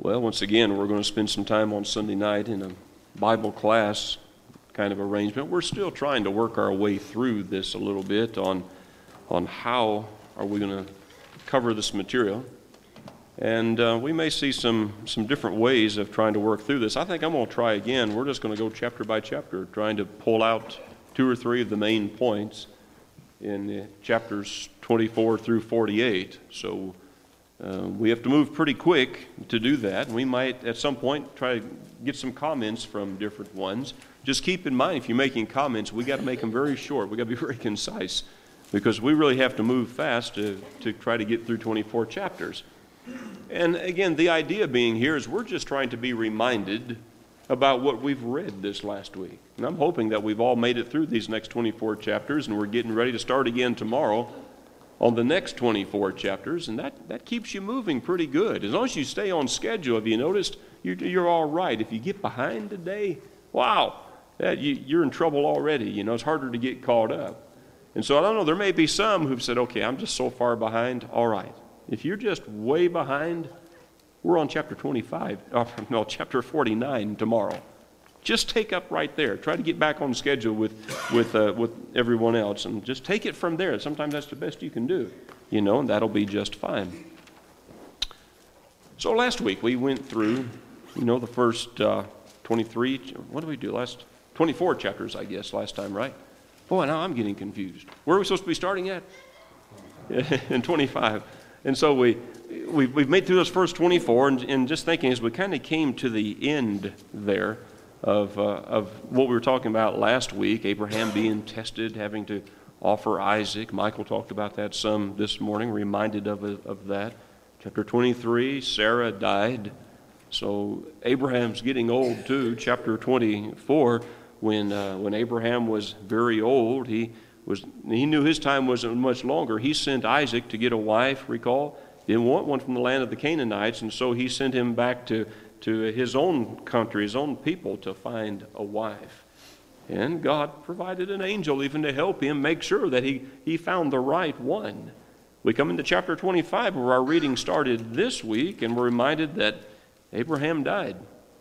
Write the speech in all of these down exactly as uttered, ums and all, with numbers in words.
Well, once again, we're going to spend some time on Sunday night in a Bible class kind of arrangement. We're still trying to work our way through this a little bit on, on how are we going to cover this material. And uh, we may see some, some different ways of trying to work through this. I think I'm going to try again. We're just going to go chapter by chapter, trying to pull out two or three of the main points in uh, chapters twenty-four through forty-eight. So uh, we have to move pretty quick to do that. We might, at some point, try to get some comments from different ones. Just keep in mind, if you're making comments, we got to make them very short. We got to be very concise, because we really have to move fast to, to try to get through twenty-four chapters. And again, the idea being here is we're just trying to be reminded about what we've read this last week. And I'm hoping that we've all made it through these next twenty-four chapters, and we're getting ready to start again tomorrow on the next twenty-four chapters, and that, that keeps you moving pretty good. As long as you stay on schedule, have you noticed, you're, you're all right. If you get behind today, wow, that, you, you're in trouble already. You know, it's harder to get caught up. And so I don't know, there may be some who've said, okay, I'm just so far behind. All right. If you're just way behind, we're on chapter twenty-five, uh, no, chapter forty-nine tomorrow. Just take up right there. Try to get back on schedule with with uh, with everyone else, and just take it from there. Sometimes that's the best you can do, you know, and that'll be just fine. So last week we went through, you know, the first uh, twenty-three. What did we do last? twenty-four chapters, I guess, last time, right? Boy, now I'm getting confused. Where are we supposed to be starting at? In twenty-five. And so we, we, we've made through those first twenty-four, and, and just thinking as we kind of came to the end there of, uh, of what we were talking about last week, Abraham being tested, having to offer Isaac. Michael talked about that some this morning, reminded of, of that. Chapter twenty-three, Sarah died. So Abraham's getting old too. Chapter twenty-four, when, uh, when Abraham was very old, he Was, he knew his time wasn't much longer. He sent Isaac to get a wife, recall. Didn't want one from the land of the Canaanites, and so he sent him back to, to his own country, his own people, to find a wife. And God provided an angel even to help him make sure that he, he found the right one. We come into chapter twenty-five, where our reading started this week, and we're reminded that Abraham died.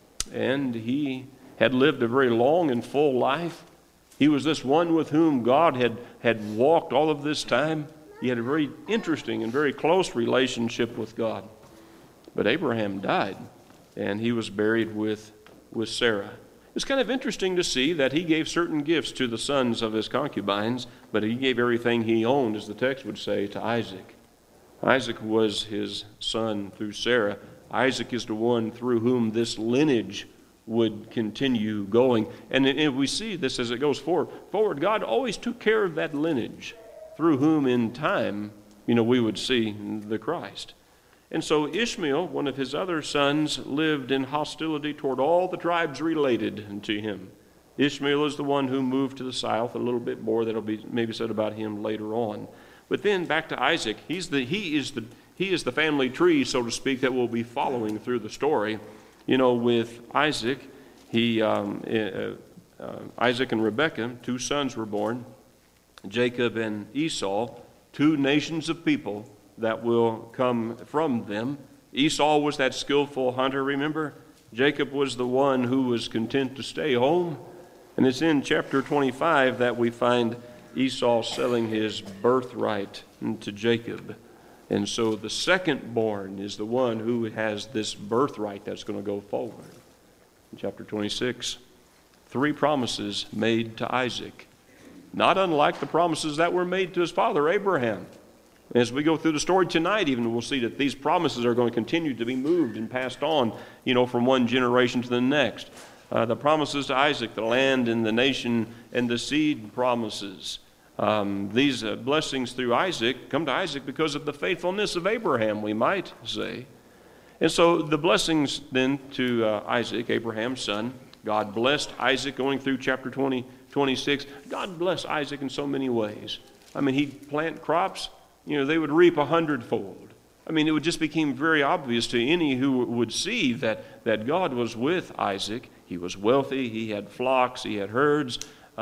And he had lived a very long and full life. He was this one with whom God had, had walked all of this time. He had a very interesting and very close relationship with God. But Abraham died, and he was buried with, with Sarah. It's kind of interesting to see that he gave certain gifts to the sons of his concubines, but he gave everything he owned, as the text would say, to Isaac. Isaac was his son through Sarah. Isaac is the one through whom this lineage would continue going. And, and we see this as it goes forward. Forward, God always took care of that lineage through whom in time, you know, we would see the Christ. And so Ishmael, one of his other sons, lived in hostility toward all the tribes related to him. Ishmael is the one who moved to the south. A little bit more that'll be maybe said about him later on. But then back to Isaac. He's the, he is the, he is the family tree, so to speak, that we'll be following through the story. You know, with Isaac, he, um, uh, uh, Isaac and Rebekah, two sons were born. Jacob and Esau, two nations of people that will come from them. Esau was that skillful hunter, remember? Jacob was the one who was content to stay home. And it's in chapter twenty-five that we find Esau selling his birthright to Jacob. And so the second born is the one who has this birthright that's going to go forward. In chapter twenty-six, three promises made to Isaac, not unlike the promises that were made to his father Abraham. As we go through the story tonight, even we'll see that these promises are going to continue to be moved and passed on, you know, from one generation to the next. Uh, the promises to Isaac, the land and the nation and the seed promises. Um, these uh, blessings through Isaac come to Isaac because of the faithfulness of Abraham, we might say. And so the blessings then to uh, Isaac, Abraham's son, God blessed Isaac going through chapter twenty, twenty-six. God blessed Isaac in so many ways. I mean, he'd plant crops, you know, they would reap a hundredfold. I mean, it would just become very obvious to any who would see that, that God was with Isaac. He was wealthy, he had flocks, he had herds.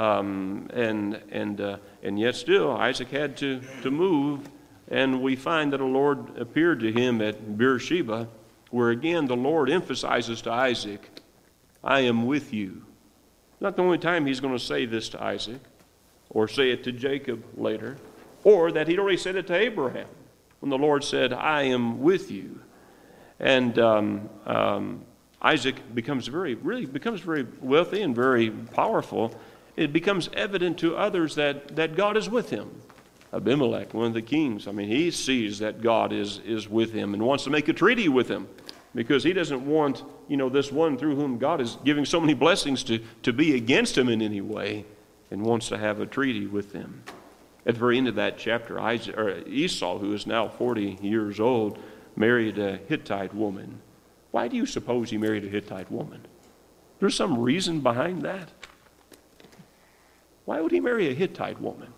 Um, and and uh, and yet still Isaac had to, to move, and we find that the Lord appeared to him at Beersheba where again the Lord emphasizes to Isaac, I am with you. Not the only time he's going to say this to Isaac, or say it to Jacob later, or that he'd already said it to Abraham when the Lord said, I am with you. And um, um, Isaac becomes very, really becomes very wealthy and very powerful. It becomes evident to others that, that God is with him. Abimelech, one of the kings, I mean, he sees that God is, is with him and wants to make a treaty with him, because he doesn't want, you know, this one through whom God is giving so many blessings to, to be against him in any way, and wants to have a treaty with them. At the very end of that chapter, Isaac, or Esau, who is now forty years old, married a Hittite woman. Why do you suppose he married a Hittite woman? There's some reason behind that. Why would he marry a Hittite woman?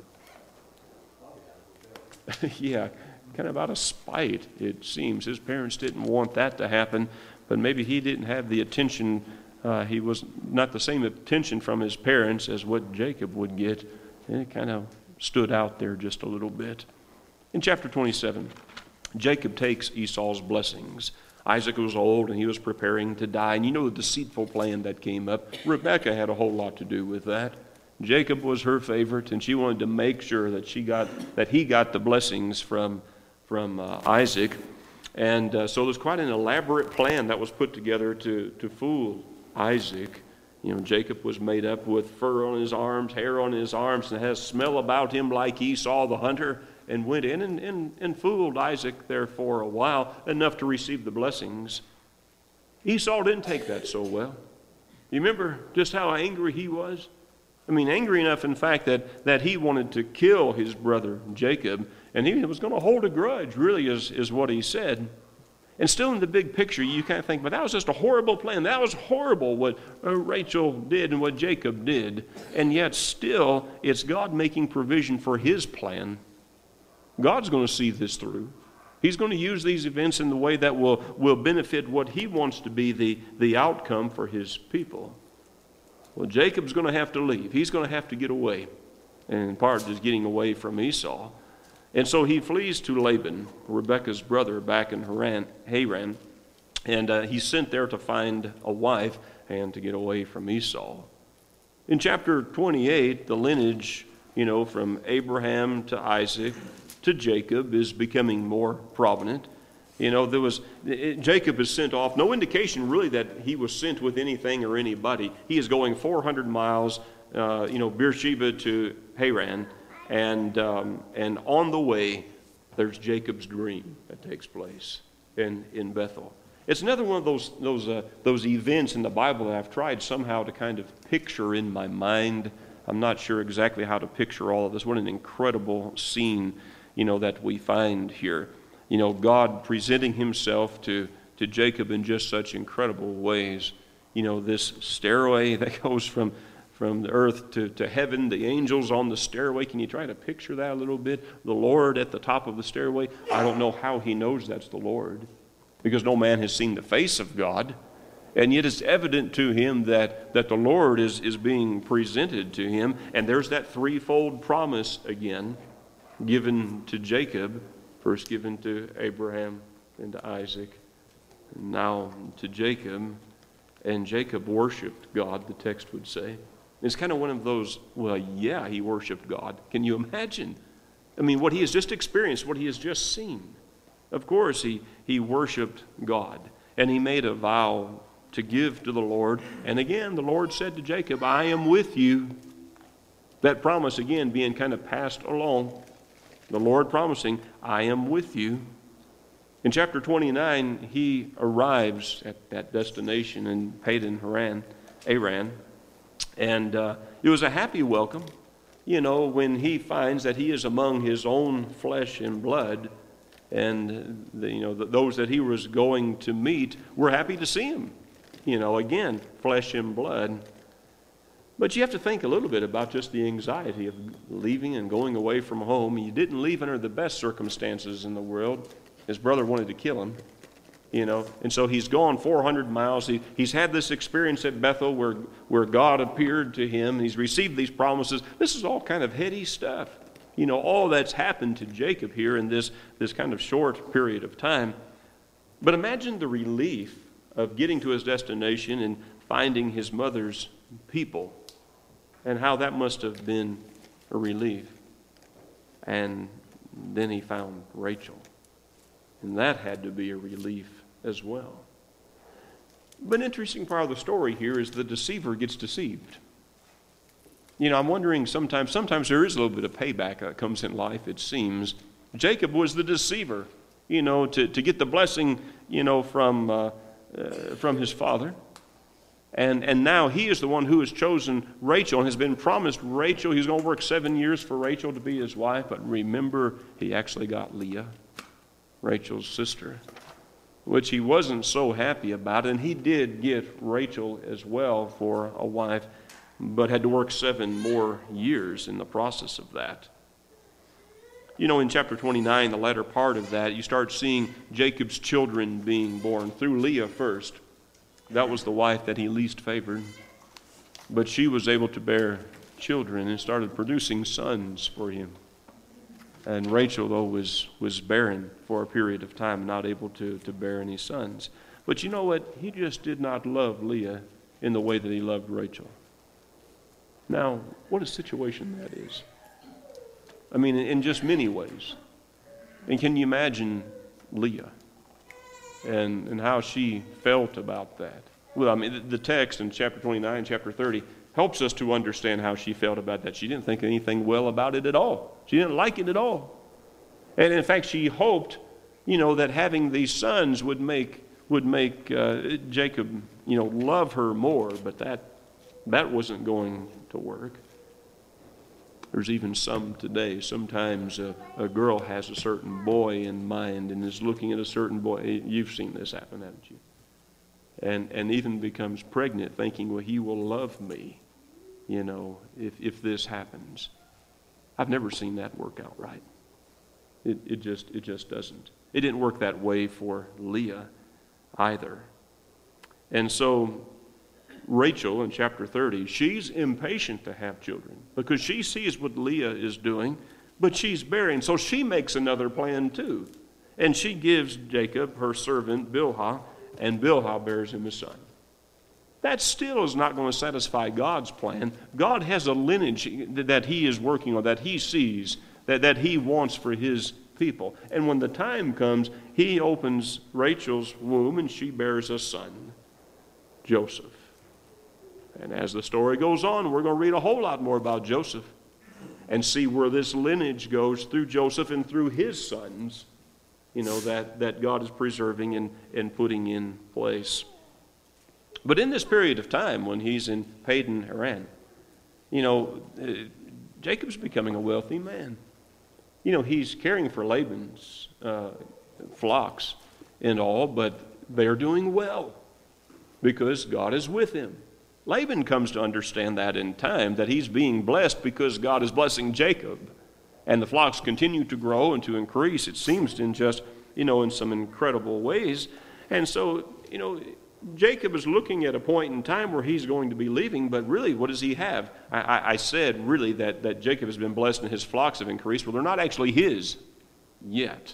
Yeah, kind of out of spite, it seems. His parents didn't want that to happen, but maybe he didn't have the attention. Uh, he was not the same attention from his parents as what Jacob would get. And it kind of stood out there just a little bit. In chapter twenty-seven, Jacob takes Esau's blessings. Isaac was old and he was preparing to die. And you know the deceitful plan that came up. Rebekah had a whole lot to do with that. Jacob was her favorite, and she wanted to make sure that she got that he got the blessings from from uh, Isaac. And uh, so there's quite an elaborate plan that was put together to to fool Isaac. You know, Jacob was made up with fur on his arms, hair on his arms, and has smell about him like Esau the hunter, and went in and, and, and fooled Isaac there for a while, enough to receive the blessings. Esau didn't take that so well. You remember just how angry he was? I mean, angry enough, in fact, that, that he wanted to kill his brother Jacob, and he was going to hold a grudge, really, is, is what he said. And still in the big picture, you kind of think, but that was just a horrible plan. That was horrible what uh, Rachel did and what Jacob did. And yet still, it's God making provision for his plan. God's going to see this through. He's going to use these events in the way that will, will benefit what he wants to be the, the outcome for his people. Well, Jacob's going to have to leave. He's going to have to get away. And part is getting away from Esau. And so he flees to Laban, Rebekah's brother, back in Haran, Haran. And uh, he's sent there to find a wife and to get away from Esau. In chapter twenty-eight, the lineage, you know, from Abraham to Isaac to Jacob is becoming more prominent. You know, there was it, Jacob is sent off. No indication really that he was sent with anything or anybody. He is going four hundred miles, uh, you know, Beersheba to Haran, and um, and on the way, there's Jacob's dream that takes place in in Bethel. It's another one of those those uh, those events in the Bible that I've tried somehow to kind of picture in my mind. I'm not sure exactly how to picture all of this. What an incredible scene, you know, that we find here. You know, God presenting himself to, to Jacob in just such incredible ways. You know, this stairway that goes from, from the earth to, to heaven, the angels on the stairway. Can you try to picture that a little bit? The Lord at the top of the stairway. I don't know how he knows that's the Lord, because no man has seen the face of God. And yet it's evident to him that, that the Lord is, is being presented to him. And there's that threefold promise again given to Jacob. First given to Abraham and to Isaac, and now to Jacob. And Jacob worshiped God, the text would say. It's kind of one of those, well, yeah, he worshiped God. Can you imagine? I mean, what he has just experienced, what he has just seen. Of course, he, he worshiped God. And he made a vow to give to the Lord. And again, the Lord said to Jacob, I am with you. That promise, again, being kind of passed along. The Lord promising, I am with you. In chapter twenty-nine, he arrives at that destination in Padan Haran, Aran. And uh, it was a happy welcome, you know, when he finds that he is among his own flesh and blood. And, the, you know, the, those that he was going to meet were happy to see him. You know, again, flesh and blood. But you have to think a little bit about just the anxiety of leaving and going away from home. He didn't leave under the best circumstances in the world. His brother wanted to kill him, you know. And so he's gone four hundred miles. He, he's had this experience at Bethel where, where God appeared to him. He's received these promises. This is all kind of heady stuff. You know, all that's happened to Jacob here in this, this kind of short period of time. But imagine the relief of getting to his destination and finding his mother's people, and how that must have been a relief. And then he found Rachel, and that had to be a relief as well. But an interesting part of the story here is the deceiver gets deceived. You know, I'm wondering sometimes, sometimes there is a little bit of payback that comes in life, it seems. Jacob was the deceiver, you know, to, to get the blessing, you know, from, uh, uh, from his father. And, and now he is the one who has chosen Rachel and has been promised Rachel. He's going to work seven years for Rachel to be his wife. But remember, he actually got Leah, Rachel's sister, which he wasn't so happy about. And he did get Rachel as well for a wife, but had to work seven more years in the process of that. You know, in chapter twenty-nine, the latter part of that, you start seeing Jacob's children being born through Leah first. That was the wife that he least favored. But she was able to bear children and started producing sons for him. And Rachel, though, was, was barren for a period of time, not able to, to bear any sons. But you know what? He just did not love Leah in the way that he loved Rachel. Now, what a situation that is. I mean, in just many ways. And can you imagine Leah? And, and how she felt about that. Well, I mean, the text in chapter twenty-nine, chapter thirty, helps us to understand how she felt about that. She didn't think anything well about it at all. She didn't like it at all. And in fact, she hoped, you know, that having these sons would make would make uh, Jacob, you know, love her more. But that that wasn't going to work. There's even some today. Sometimes a, a girl has a certain boy in mind and is looking at a certain boy. You've seen this happen, haven't you? And and even becomes pregnant thinking, well, he will love me, you know, if, if this happens. I've never seen that work out right. It, it just it just doesn't. It didn't work that way for Leah either. And so Rachel in chapter thirty, she's impatient to have children because she sees what Leah is doing, but she's barren. So she makes another plan too. And she gives Jacob her servant Bilhah, and Bilhah bears him a son. That still is not going to satisfy God's plan. God has a lineage that he is working on, that he sees, that, that he wants for his people. And when the time comes, he opens Rachel's womb and she bears a son, Joseph. And as the story goes on, we're going to read a whole lot more about Joseph and see where this lineage goes through Joseph and through his sons, you know, that, that God is preserving and, and putting in place. But in this period of time when he's in Padan Aram, you know, uh, Jacob's becoming a wealthy man. You know, he's caring for Laban's uh, flocks and all, but they're doing well because God is with him. Laban comes to understand that in time, that he's being blessed because God is blessing Jacob. And the flocks continue to grow and to increase, it seems, in just, you know, in some incredible ways. And so, you know, Jacob is looking at a point in time where he's going to be leaving, but really, what does he have? I, I, I said, really, that, that Jacob has been blessed and his flocks have increased. Well, they're not actually his yet.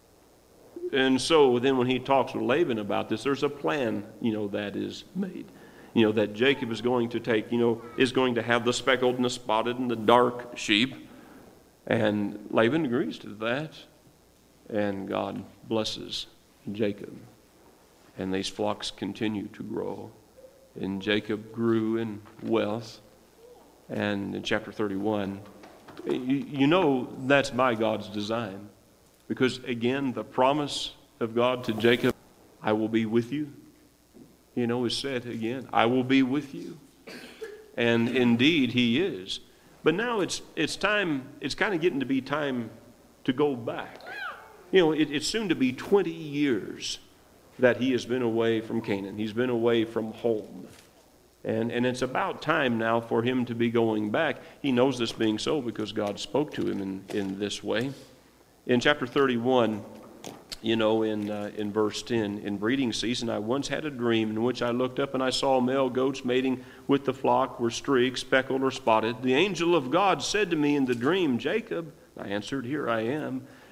And so then when he talks with Laban about this, there's a plan, you know, that is made. You know, that Jacob is going to take, you know, is going to have the speckled and the spotted and the dark sheep. And Laban agrees to that. And God blesses Jacob. And these flocks continue to grow. And Jacob grew in wealth. And in chapter thirty-one, you, you know that's by God's design. Because again, the promise of God to Jacob, I will be with you, you know, is said again, I will be with you. And indeed, he is. But now it's it's time, it's kind of getting to be time to go back. You know, it, it's soon to be twenty years that he has been away from Canaan. He's been away from home. And, and it's about time now for him to be going back. He knows this being so because God spoke to him in, in this way. In chapter thirty-one, you know, in uh, in verse ten, in breeding season, I once had a dream in which I looked up and I saw male goats mating with the flock, were streaked, speckled, or spotted. The angel of God said to me in the dream, Jacob. I answered, here I am.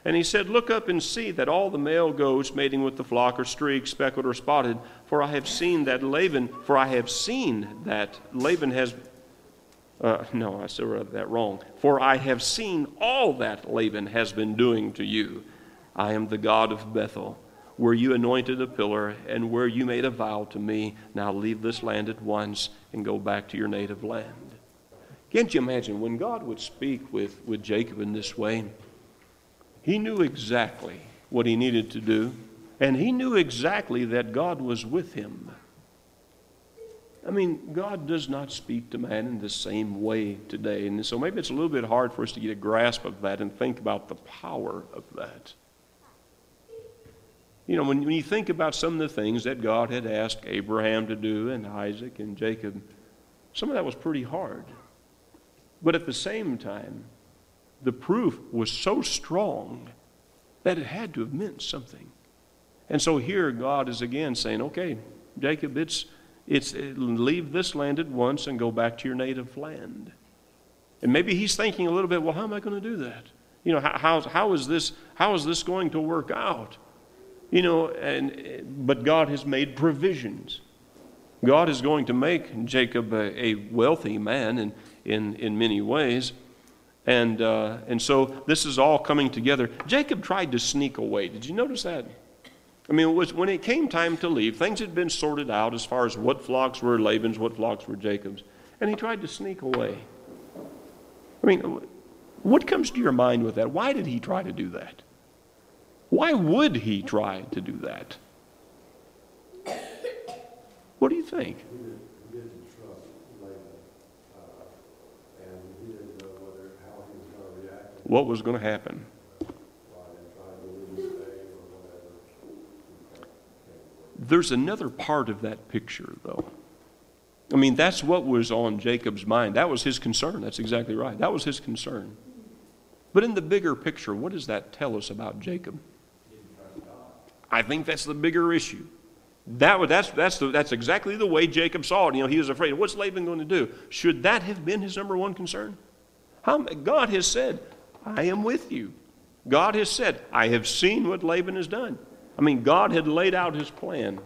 And he said, look up and see that all the male goats mating with the flock are streaked, speckled, or spotted. For I have seen that Laban, for I have seen that Laban has, uh, no, I still read that wrong. For I have seen all that Laban has been doing to you. I am the God of Bethel, where you anointed a pillar and where you made a vow to me. Now leave this land at once and go back to your native land. Can't you imagine when God would speak with, with Jacob in this way? He knew exactly what he needed to do, and he knew exactly that God was with him. I mean, God does not speak to man in the same way today, and so maybe it's a little bit hard for us to get a grasp of that and think about the power of that. You know, when, when you think about some of the things that God had asked Abraham to do and Isaac and Jacob, some of that was pretty hard. But at the same time, the proof was so strong that it had to have meant something. And so here God is again saying, okay, Jacob, it's, it's leave this land at once and go back to your native land. And maybe he's thinking a little bit, well, how am I going to do that? You know, how, how, how, is this, how is this going to work out? You know, and but God has made provisions. God is going to make Jacob a, a wealthy man in, in, in many ways. And uh, and so this is all coming together. Jacob tried to sneak away. Did you notice that? I mean, it was when it came time to leave, things had been sorted out as far as what flocks were Laban's, what flocks were Jacob's. And he tried to sneak away. I mean, what comes to your mind with that? Why did he try to do that? Why would he try to do that? What do you think? He didn't trust Laban, uh, and he didn't know whether how he was going to react. What was going to happen? There's another part of that picture, though. I mean, that's what was on Jacob's mind. That was his concern. That's exactly right. That was his concern. But in the bigger picture, what does that tell us about Jacob? I think that's the bigger issue. That that's that's the, that's exactly the way Jacob saw it. You know, he was afraid. What's Laban going to do? Should that have been his number one concern? How, God has said, "I am with you." God has said, "I have seen what Laban has done." I mean, God had laid out his plan.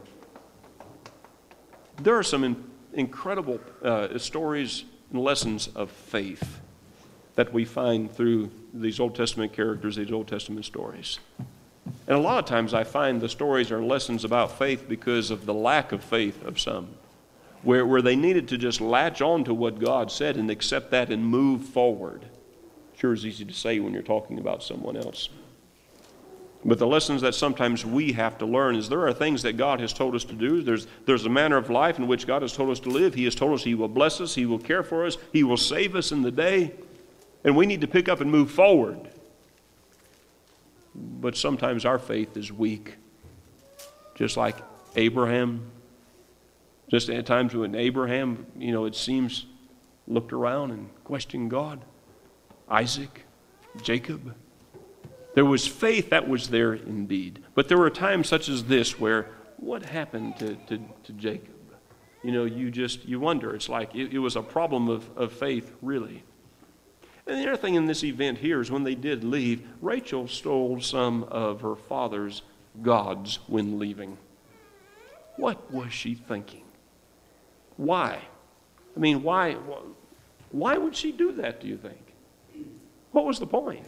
There are some in, incredible uh, stories and lessons of faith that we find through these Old Testament characters, these Old Testament stories. And a lot of times I find the stories are lessons about faith because of the lack of faith of some, where, where they needed to just latch on to what God said and accept that and move forward. Sure is easy to say when you're talking about someone else. But the lessons that sometimes we have to learn is there are things that God has told us to do. There's, there's a manner of life in which God has told us to live. He has told us He will bless us. He will care for us. He will save us in the day. And we need to pick up and move forward. But sometimes our faith is weak. Just like Abraham. Just at times when Abraham, you know, it seems, looked around and questioned God. Isaac, Jacob. There was faith that was there indeed. But there were times such as this where, what happened to, to, to Jacob? You know, you just, you wonder. It's like it, it was a problem of, of faith, really. And the other thing in this event here is when they did leave, Rachel stole some of her father's gods when leaving. What was she thinking? Why? I mean, why, why would she do that, do you think? What was the point?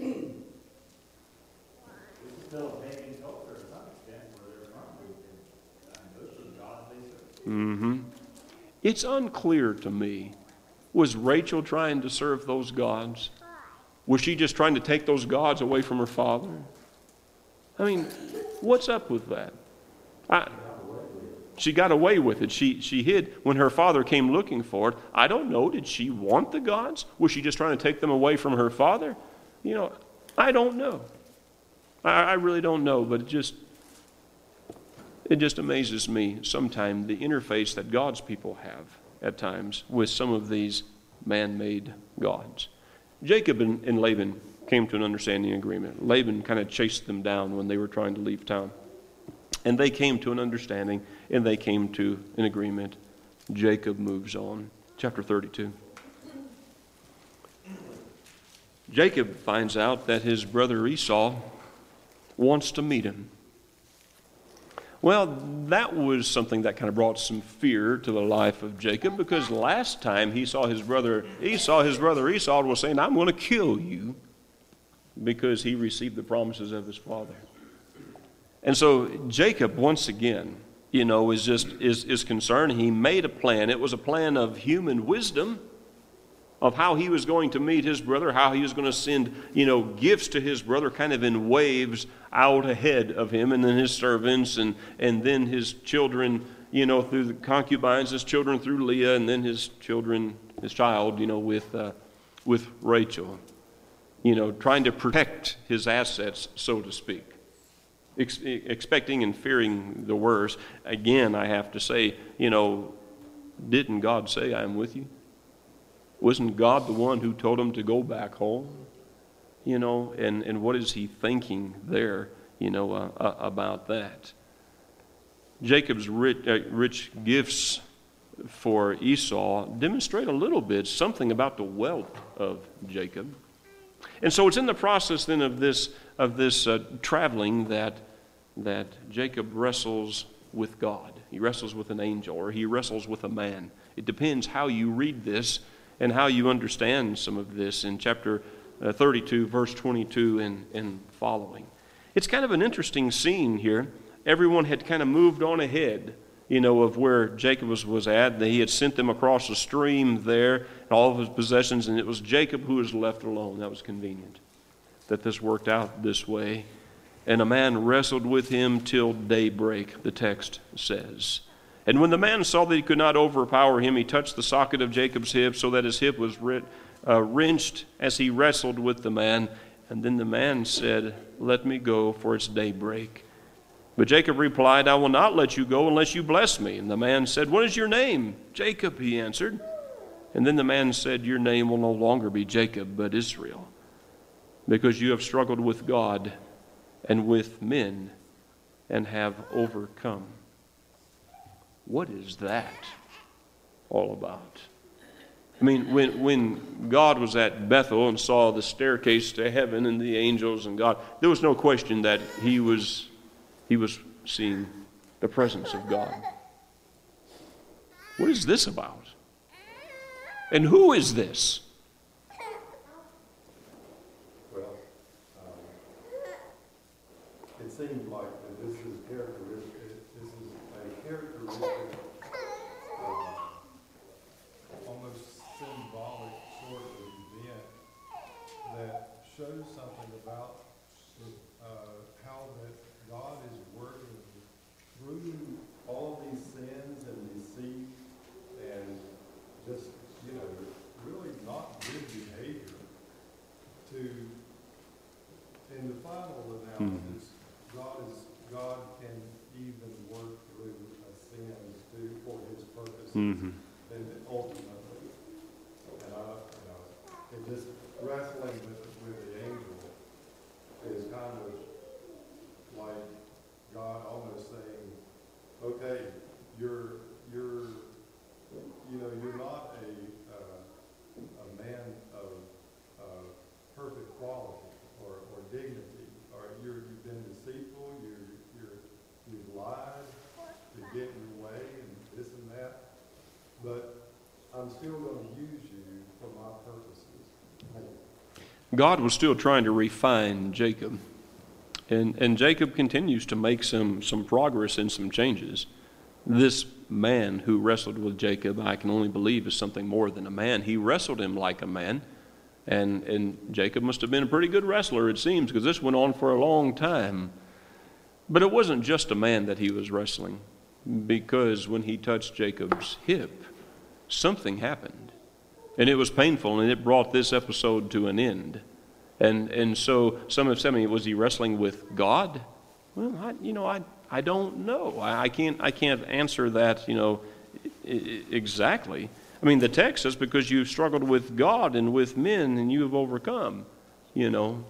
Mm-hmm. It's unclear to me. Was Rachel trying to serve those gods? Was she just trying to take those gods away from her father? I mean, what's up with that? I, she got away with it. She, she hid when her father came looking for it. I don't know. Did she want the gods? Was she just trying to take them away from her father? You know, I don't know. I, I really don't know, but it just, it just amazes me sometimes the interface that God's people have at times with some of these man-made gods. Jacob and, and Laban came to an understanding agreement. Laban kind of chased them down when they were trying to leave town. And they came to an understanding, and they came to an agreement. Jacob moves on. Chapter thirty-two. Jacob finds out that his brother Esau wants to meet him. Well, that was something that kind of brought some fear to the life of Jacob, because last time he saw his brother Esau, his brother Esau was saying, I'm going to kill you, because he received the promises of his father. And so Jacob, once again, you know, is just is, is concerned. He made a plan. It was a plan of human wisdom, of how he was going to meet his brother, how he was going to send, you know, gifts to his brother kind of in waves out ahead of him, and then his servants, and, and then his children, you know, through the concubines, his children through Leah, and then his children, his child, you know, with, uh, with Rachel, you know, trying to protect his assets, so to speak. Ex- expecting and fearing the worst. Again, I have to say, you know, didn't God say, I am with you? Wasn't God the one who told him to go back home? You know, and, and what is he thinking there, you know, uh, uh, about that? Jacob's rich, uh, rich gifts for Esau demonstrate a little bit something about the wealth of Jacob. And so it's in the process then of this of this uh, traveling that that Jacob wrestles with God. He wrestles with an angel, or he wrestles with a man. It depends how you read this and how you understand some of this in chapter uh, thirty-two, verse twenty-two and, and following. It's kind of an interesting scene here. Everyone had kind of moved on ahead, you know, of where Jacob was, was at. He had sent them across the stream there, and all of his possessions, and it was Jacob who was left alone. That was convenient that this worked out this way. And a man wrestled with him till daybreak, the text says. And when the man saw that he could not overpower him, he touched the socket of Jacob's hip, so that his hip was uh, wrenched as he wrestled with the man. And then the man said, let me go, for it's daybreak. But Jacob replied, I will not let you go unless you bless me. And the man said, what is your name? Jacob, he answered. And then the man said, your name will no longer be Jacob, but Israel, because you have struggled with God and with men and have overcome. What is that all about? I mean, when when God was at Bethel and saw the staircase to heaven and the angels and God, there was no question that he was he was seeing the presence of God. What is this about? And who is this? Well, um, it seems like that this is characteristic. This is a characteristic, uh, almost symbolic sort of event that shows something about uh, how that God is working through all these sins and deceit and just, you know, really not good behavior to, in the final analysis, mm-hmm. God is God can even work through a sin to, for his purposes, mm-hmm. and ultimately, and I, you know, it just wrestling with with the angel is kind of like God almost saying, okay, you're you're you know you're not a uh, a man of uh, perfect quality or, or dignity, or you're you've been deceitful, you're you're you've lied to get your way and this and that, but I'm still going to use you for my purposes. God was still trying to refine Jacob. And and Jacob continues to make some, some progress and some changes. This man who wrestled with Jacob, I can only believe, is something more than a man. He wrestled him like a man. And, and Jacob must have been a pretty good wrestler, it seems, because this went on for a long time. But it wasn't just a man that he was wrestling, because when he touched Jacob's hip, something happened. And it was painful, and it brought this episode to an end. And and so some have said to me, was he wrestling with God? Well, I, you know, I I don't know. I, I can't I can't answer that, you know, I- exactly. I mean, the text says, because you've struggled with God and with men, and you have overcome. You know,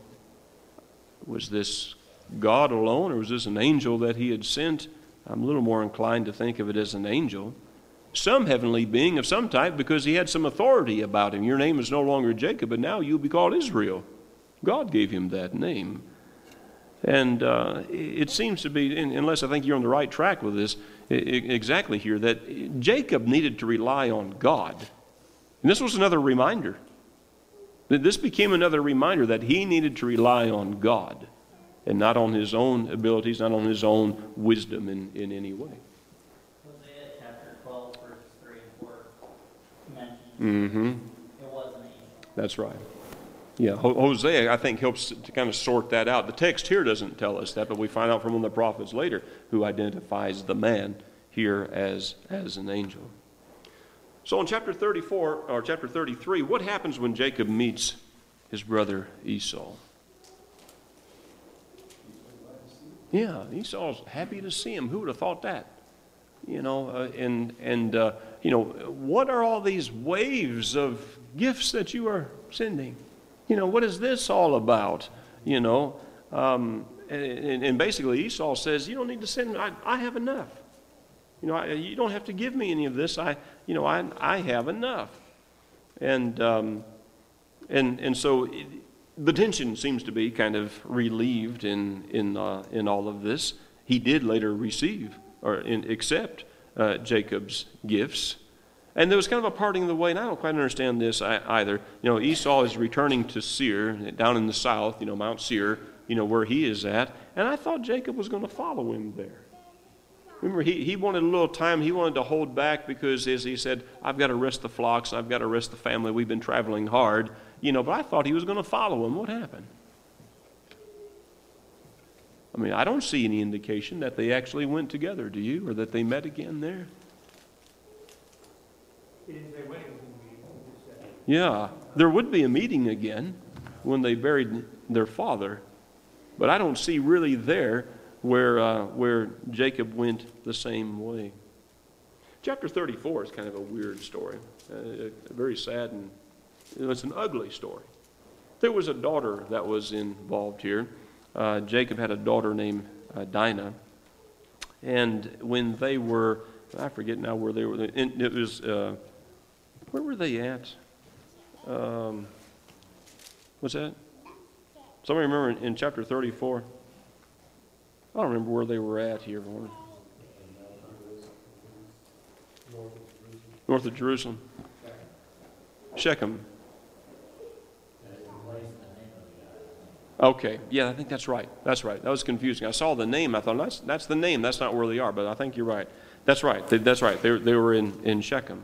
was this God alone, or was this an angel that he had sent? I'm a little more inclined to think of it as an angel. some heavenly being of some type, because he had some authority about him. Your name is no longer Jacob, but now you'll be called Israel. God gave him that name. And uh, it seems to be, unless I think you're on the right track with this, exactly here, that Jacob needed to rely on God. And this was another reminder. This became another reminder that he needed to rely on God and not on his own abilities, not on his own wisdom in, in any way. Hosea chapter twelve, verses three and four mentions Mm-hmm. it was an angel. That's right. Yeah, Hosea, I think, helps to kind of sort that out. The text here doesn't tell us that, but we find out from one of the prophets later who identifies the man here as, as an angel. So in chapter thirty-four, or chapter thirty-three, what happens when Jacob meets his brother Esau? Yeah, Esau's happy to see him. Who would have thought that? You know, uh, and, and uh, you know, what are all these waves of gifts that you are sending? You know, what is this all about? You know, um, and, and basically Esau says, you don't need to send, I, I have enough. You know, I, you don't have to give me any of this. I, you know, I, I have enough. And, um, and, and so it, the tension seems to be kind of relieved in, in, uh, in all of this. He did later receive or in, accept uh, Jacob's gifts. And there was kind of a parting of the way, and I don't quite understand this either. You know, Esau is returning to Seir, down in the south, you know, Mount Seir, you know, where he is at. And I thought Jacob was going to follow him there. Remember, he, he wanted a little time. He wanted to hold back because, as he said, I've got to rest the flocks, I've got to rest the family. We've been traveling hard. You know, but I thought he was going to follow him. What happened? I mean, I don't see any indication that they actually went together, do you? Or that they met again there? Yeah, there would be a meeting again when they buried their father, but I don't see really there where uh, where Jacob went the same way. Chapter thirty-four is kind of a weird story, uh, very sad, and it's an ugly story. There was a daughter that was involved here. Uh, Jacob had a daughter named uh, Dinah, and when they were, I forget now where they were. It was. Uh, Where were they at? Um, what's that? Somebody remember in, in chapter thirty-four? I don't remember where they were at here. North of Jerusalem. Shechem. Okay, yeah, I think that's right. That's right. That was confusing. I saw the name. I thought, that's, that's the name. That's not where they are, but I think you're right. That's right. That's right. They, they were in, in Shechem.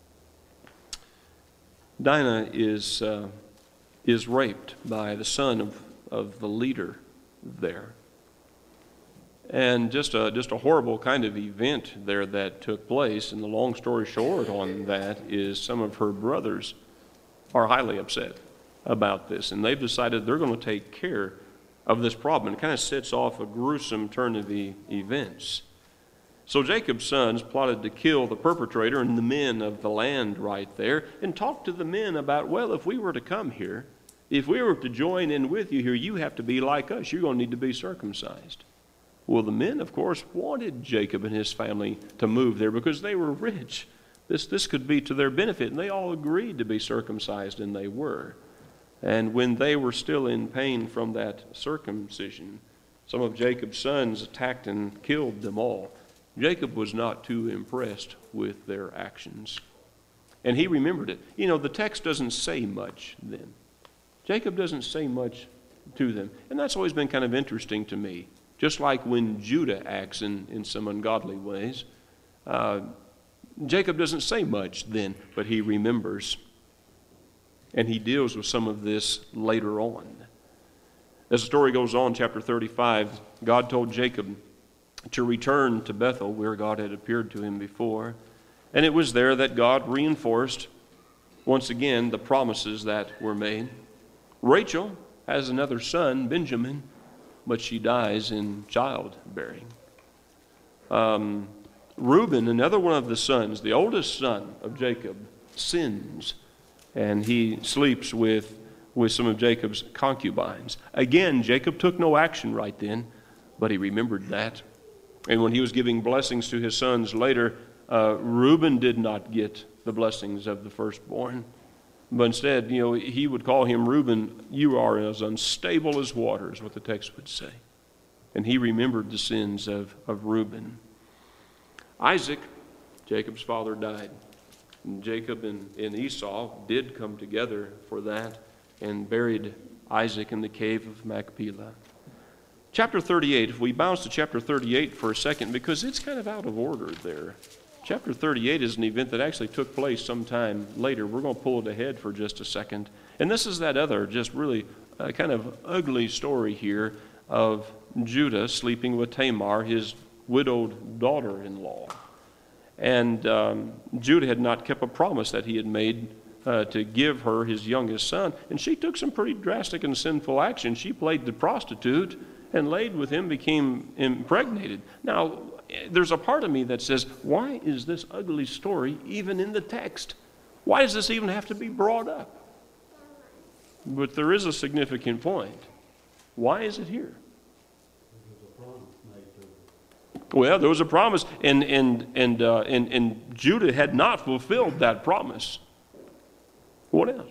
Dinah is uh, is raped by the son of, of the leader there. And just a, just a horrible kind of event there that took place. And the long story short on that is some of her brothers are highly upset about this. And they've decided they're going to take care of this problem. It kind of sets off a gruesome turn of the events. So Jacob's sons plotted to kill the perpetrator and the men of the land right there and talk to the men about, well, if we were to come here, if we were to join in with you here, you have to be like us. You're going to need to be circumcised. Well, the men, of course, wanted Jacob and his family to move there because they were rich. This, this could be to their benefit, and they all agreed to be circumcised, and they were. And when they were still in pain from that circumcision, some of Jacob's sons attacked and killed them all. Jacob was not too impressed with their actions. And he remembered it. You know, the text doesn't say much then. Jacob doesn't say much to them. And that's always been kind of interesting to me. Just like when Judah acts in, in some ungodly ways. Uh, Jacob doesn't say much then, but he remembers. And he deals with some of this later on. As the story goes on, chapter thirty-five, God told Jacob to return to Bethel, where God had appeared to him before. And it was there that God reinforced, once again, the promises that were made. Rachel has another son, Benjamin, but she dies in childbearing. Um, Reuben, another one of the sons, the oldest son of Jacob, sins, and he sleeps with, with some of Jacob's concubines. Again, Jacob took no action right then, but he remembered that. And when he was giving blessings to his sons later, uh, Reuben did not get the blessings of the firstborn. But instead, you know, he would call him Reuben, you are as unstable as water, is what the text would say. And he remembered the sins of, of Reuben. Isaac, Jacob's father, died. And Jacob and, and Esau did come together for that and buried Isaac in the cave of Machpelah. Chapter thirty-eight, if we bounce to chapter thirty-eight for a second, because it's kind of out of order there. Chapter thirty-eight is an event that actually took place sometime later. We're going to pull it ahead for just a second. And this is that other just really uh, kind of ugly story here of Judah sleeping with Tamar, his widowed daughter-in-law. And um, Judah had not kept a promise that he had made uh, to give her his youngest son. And she took some pretty drastic and sinful action. She played the prostitute and laid with him, became impregnated. Now, there's a part of me that says, why is this ugly story even in the text? Why does this even have to be brought up? But there is a significant point. Why is it here? Well, there was a promise, and and and uh, and and Judah had not fulfilled that promise. What else?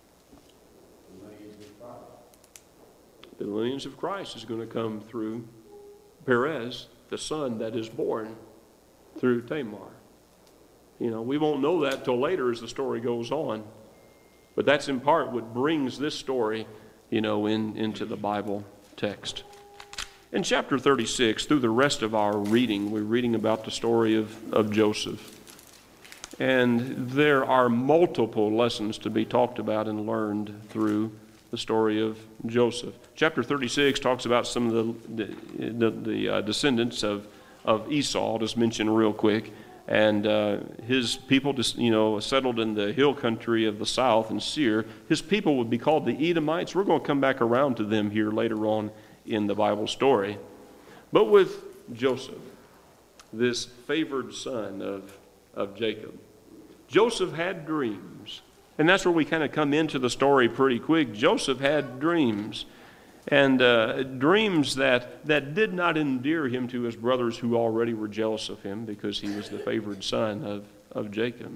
The lineage of Christ is going to come through Perez, the son that is born through Tamar. You know, we won't know that till later as the story goes on, but that's in part what brings this story, you know, in into the Bible text. In chapter thirty-six, through the rest of our reading, we're reading about the story of, of Joseph. And there are multiple lessons to be talked about and learned through the story of Joseph. Chapter thirty-six talks about some of the, the, the, the uh, descendants of, of Esau, I'll just mention real quick. And uh, his people, just, you know, settled in the hill country of the south in Seir. His people would be called the Edomites. We're going to come back around to them here later on in the Bible story. But with Joseph, this favored son of, of Jacob, Joseph had dreams. And that's where we kind of come into the story pretty quick. Joseph had dreams. And uh, dreams that, that did not endear him to his brothers who already were jealous of him because he was the favored son of, of Jacob.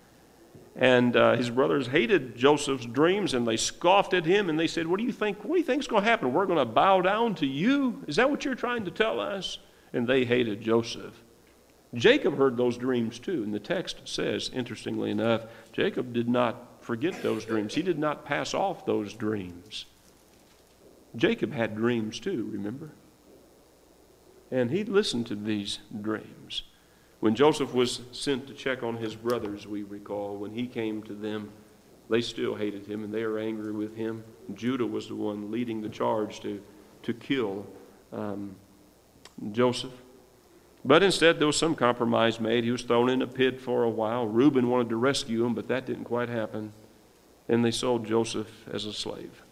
And uh, his brothers hated Joseph's dreams, and they scoffed at him, and they said, what do you think, what do you think's going to happen? We're going to bow down to you? Is that what you're trying to tell us? And they hated Joseph. Jacob heard those dreams too, and the text says, interestingly enough, Jacob did not forget those dreams. He did not pass off those dreams. Jacob had dreams too, remember? And he listened to these dreams. When Joseph was sent to check on his brothers, we recall, when he came to them, they still hated him and they were angry with him. Judah was the one leading the charge to, to kill um, Joseph. But instead, there was some compromise made. He was thrown in a pit for a while. Reuben wanted to rescue him, but that didn't quite happen. And they sold Joseph as a slave.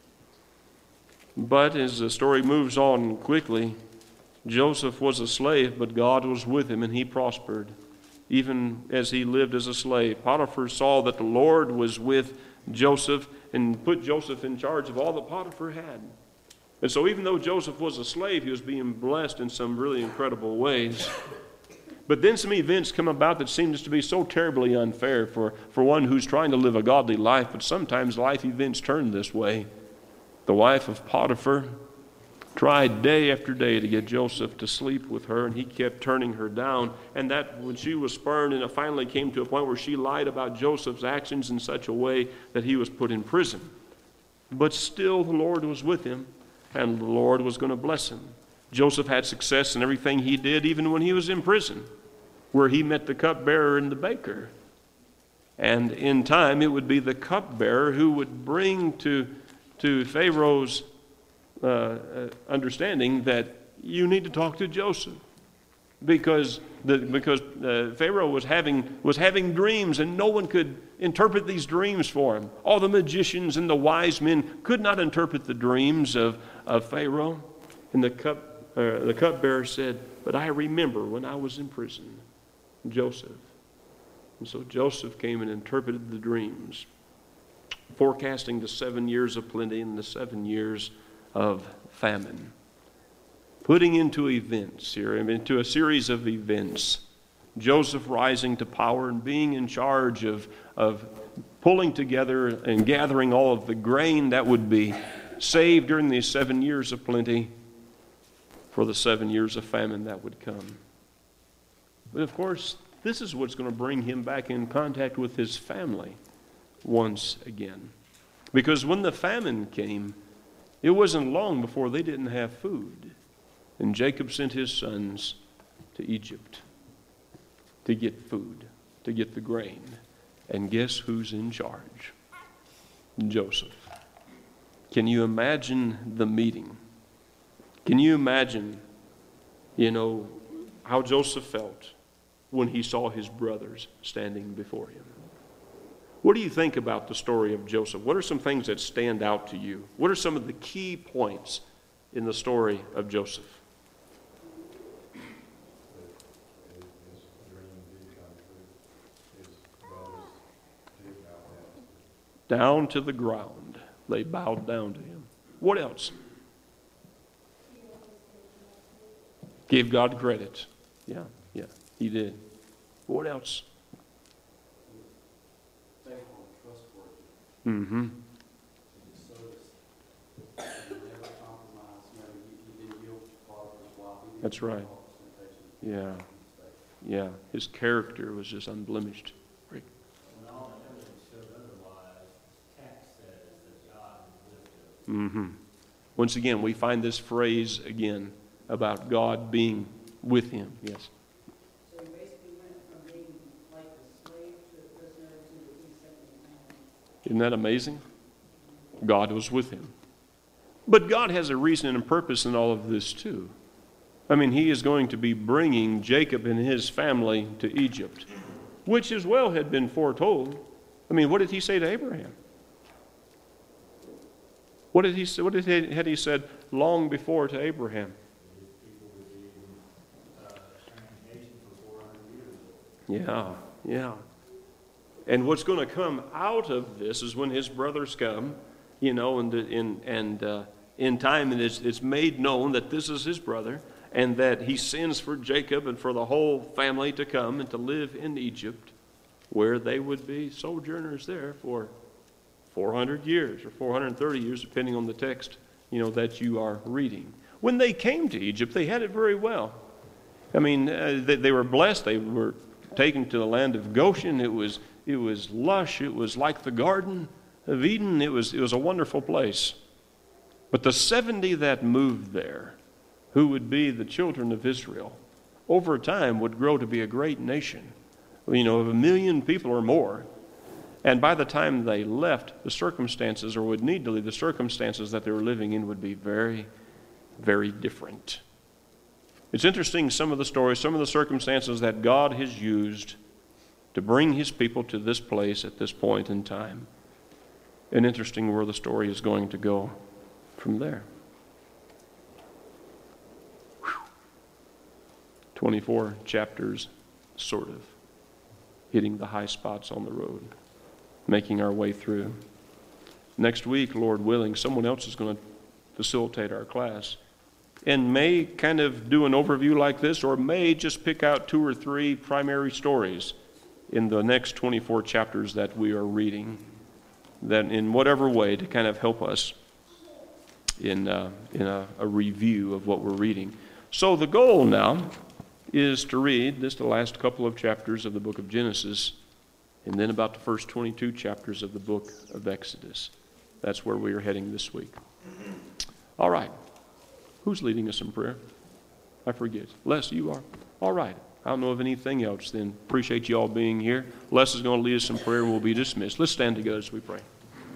But as the story moves on quickly, Joseph was a slave, but God was with him, and he prospered, even as he lived as a slave. Potiphar saw that the Lord was with Joseph and put Joseph in charge of all that Potiphar had. And so even though Joseph was a slave, he was being blessed in some really incredible ways. But then some events come about that seems to be so terribly unfair for, for one who's trying to live a godly life, but sometimes life events turn this way. The wife of Potiphar tried day after day to get Joseph to sleep with her, and he kept turning her down. And that when she was spurned, and it finally came to a point where she lied about Joseph's actions in such a way that he was put in prison. But still the Lord was with him, and the Lord was going to bless him. Joseph had success in everything he did, even when he was in prison, where he met the cupbearer and the baker. And in time, it would be the cupbearer who would bring to, to Pharaoh's uh, uh, understanding that you need to talk to Joseph. Because the, because uh, Pharaoh was having, was having dreams, and no one could interpret these dreams for him. All the magicians and the wise men could not interpret the dreams of, of Pharaoh. And the cup, uh, the cupbearer said, but I remember when I was in prison, Joseph. And so Joseph came and interpreted the dreams, forecasting the seven years of plenty and the seven years of famine. Putting into events here, into a series of events, Joseph rising to power and being in charge of, of pulling together and gathering all of the grain that would be saved during these seven years of plenty for the seven years of famine that would come. But of course, this is what's going to bring him back in contact with his family once again. Because when the famine came, it wasn't long before they didn't have food. And Jacob sent his sons to Egypt to get food, to get the grain. And guess who's in charge? Joseph. Can you imagine the meeting? Can you imagine, you know, how Joseph felt when he saw his brothers standing before him? What do you think about the story of Joseph? What are some things that stand out to you? What are some of the key points in the story of Joseph? Down to the ground. They bowed down to him. What else? Give God credit. Yeah, yeah, he did. What else? Faithful and trustworthy. Mm-hmm. He just service. He never compromised. You know, he, he didn't yield to Potiphar's wife. He didn't That's right. fall for temptation. Yeah, yeah. His character was just unblemished. Rick? When all the evidence showed otherwise, the text says that God is with him. Mm-hmm. Once again, we find this phrase again about God being with him. Yes. So he basically went from being like a slave to a prisoner to the king second man. Isn't that amazing? God was with him. But God has a reason and a purpose in all of this too. I mean, he is going to be bringing Jacob and his family to Egypt, which as well had been foretold. I mean, what did he say to Abraham? What did he say? What did he, had he said long before to Abraham? Yeah, yeah. And what's going to come out of this is when his brothers come, you know, and in and uh, in time, and it's, it's made known that this is his brother, and that he sends for Jacob and for the whole family to come and to live in Egypt, where they would be sojourners there for four hundred years or four hundred thirty years, depending on the text, you know, that you are reading. When they came to Egypt, they had it very well. I mean, uh, they, they were blessed. They were taken to the land of Goshen. It was it was lush. It was like the Garden of Eden. It was it was a wonderful place. But the seventy that moved there, who would be the children of Israel, over time would grow to be a great nation, you know, of a million people or more. And by the time they left, the circumstances, or would need to leave, the circumstances that they were living in would be very, very different. It's interesting, some of the stories, some of the circumstances that God has used to bring his people to this place at this point in time. And interesting where the story is going to go from there. Whew. twenty-four chapters, sort of, hitting the high spots on the road, making our way through. Next week, Lord willing, someone else is going to facilitate our class and may kind of do an overview like this, or may just pick out two or three primary stories in the next twenty-four chapters that we are reading, that in whatever way to kind of help us in, uh, in a, a review of what we're reading. So the goal now is to read this, the last couple of chapters of the book of Genesis, and then about the first twenty-two chapters of the book of Exodus. That's where we are heading this week. All right. Who's leading us in prayer? I forget. Les, you are? All right. I don't know of anything else then. Appreciate you all being here. Les is going to lead us in prayer and we'll be dismissed. Let's stand together as we pray.